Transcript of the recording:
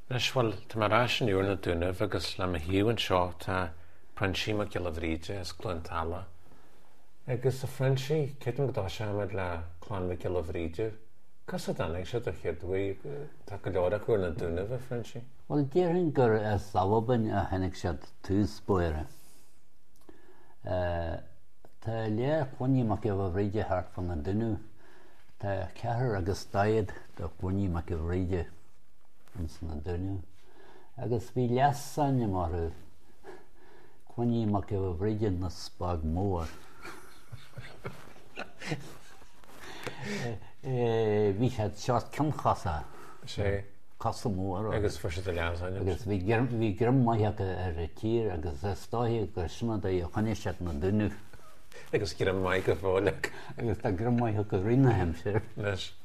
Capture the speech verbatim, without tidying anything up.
Nes bhfuil tá mar ais an úr na dúnamh agus le a hiúann seo tá pransíach go le bhríide is glúntala. Agus a Frenchí, céitim go dá seaamid le chlánmha go le bhríide. Cos a danig se do chéadhaí tá go leorach úr na dúnamh a Frenchí? Wel, déirinn gur a sababan a hennig siad tús buire. Tá le chuiníach go bhríide hart fan na duine. Tá ceathar agus daiad do chuiníach go bhríide na duine. Agus bhí leasáine mar chuiníach go bhríide na spag mór. Bhí sé seart cynchasa. sé Casa mór. agus fu a leasáine. Agus bhí grimmaithe ar a tír agus stáí gur sinna é chuineisiad na duine. Agus gur an maiid go bhálaach. Agus tá grimmaithe go rina heimsir. Leis.